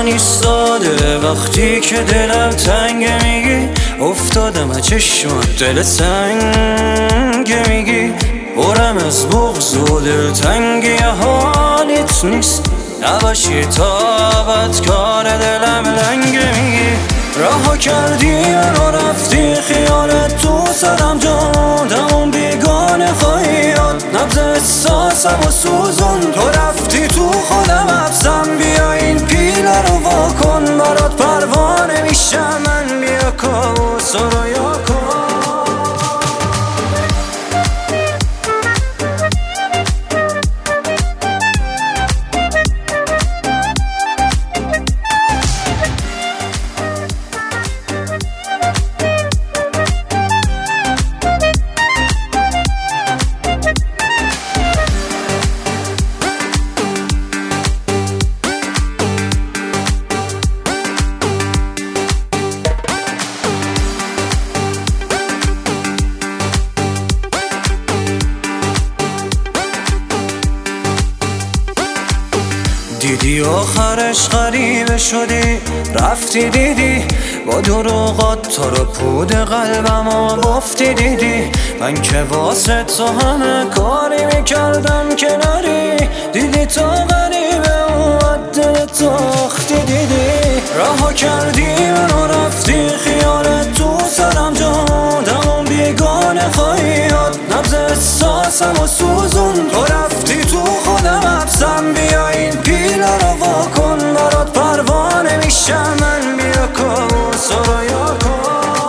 ایستاده وقتی که دلم تنگ میگی افتادم از چشمات دل سنگ میگی برم از بغض و دلتنگی حالیت نیست نباشی تا ابد کار دلم لنگ میگی رها کردی منو رفتی خیالت تو سرم جادم اون بیگانه خواهیات نبض احساسم و سوزون تو رفتی تو خودم حبسم بیا این پیله رو واکن برات پروانه میشم من بیا کابوس رو یا کن دیدی آخرش غریبه شدی رفتی دیدی با دروغات تو رو پود قلبم و گفتی دیدی من که واسه تو همه کاری میکردم که نری دیدی تو غریبه اومد دل تاختی دیدی رها کردی منو رفتی خیالت تو سرم جادم اون بیگانه خواهیات نبض احساسم و سوزون تو رفتی تو خودم حبسم بیا این پیله رو واکن برات پروانه میشم من بیا کابوس رو یا کن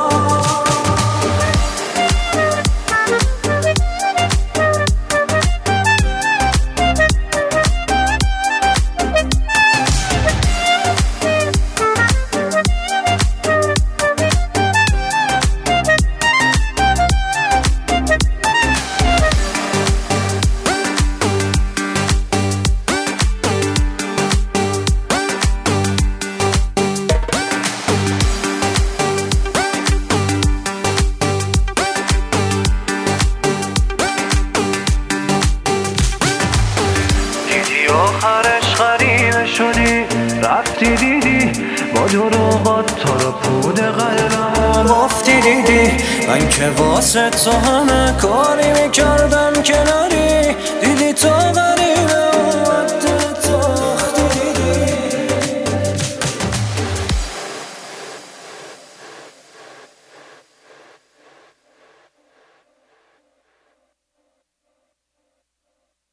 آخرش غریبه شدی رفتی دیدی با دروغات تو رو پود قلبم گفتی دیدی من که واسه تو همه کاری میکردم که